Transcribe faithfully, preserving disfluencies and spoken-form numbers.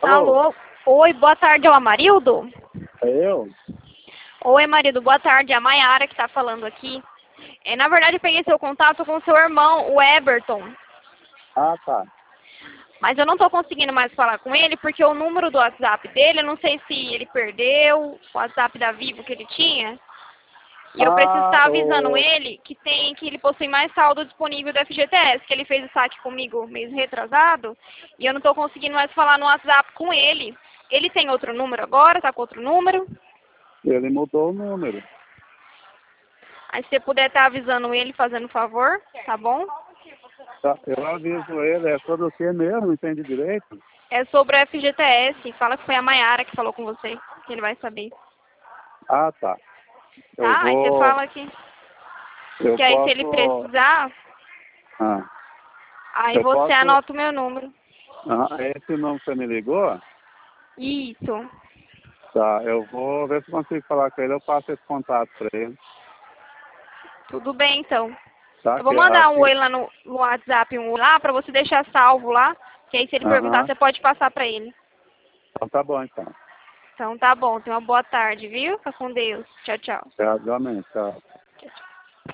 Alô? Alô? Oi, boa tarde, é o Amarildo? É eu? Oi, marido, boa tarde, é a Maiara que tá falando aqui. É, na verdade, eu peguei seu contato com seu irmão, o Eberton. Ah, tá. Mas eu não tô conseguindo mais falar com ele, porque o número do WhatsApp dele, eu não sei se ele perdeu, o WhatsApp da Vivo que ele tinha. E eu preciso Ah, estar avisando o... ele que tem que ele possui mais saldo disponível do F G T S, que ele fez o saque comigo mês retrasado, e eu não tô conseguindo mais falar no WhatsApp com ele. Ele tem outro número agora, tá com outro número? ele mudou o número. Aí se você puder estar avisando ele, fazendo um favor, tá bom? Tá, eu aviso ele, é sobre o que mesmo, entende direito? É sobre o F G T S, fala que foi a Maiara que falou com você, que ele vai saber. Ah, tá. Eu Tá? Aí você vou... fala que, Eu que aí se ele posso... precisar, Ah, aí eu você posso... anota o meu número. Ah, esse número que você me ligou? Isso. Tá, eu vou ver se consigo falar com ele, eu passo esse contato pra ele. Tudo bem, então. Tá? Eu vou Que mandar um aqui... oi lá no, no WhatsApp, um oi lá, pra você deixar salvo lá, que aí se ele perguntar, Aham. você pode passar pra ele. Então tá bom, então. Então tá bom, tenha uma boa tarde, viu? Fica com Deus. Tchau, tchau. Tchau, igualmente, tchau.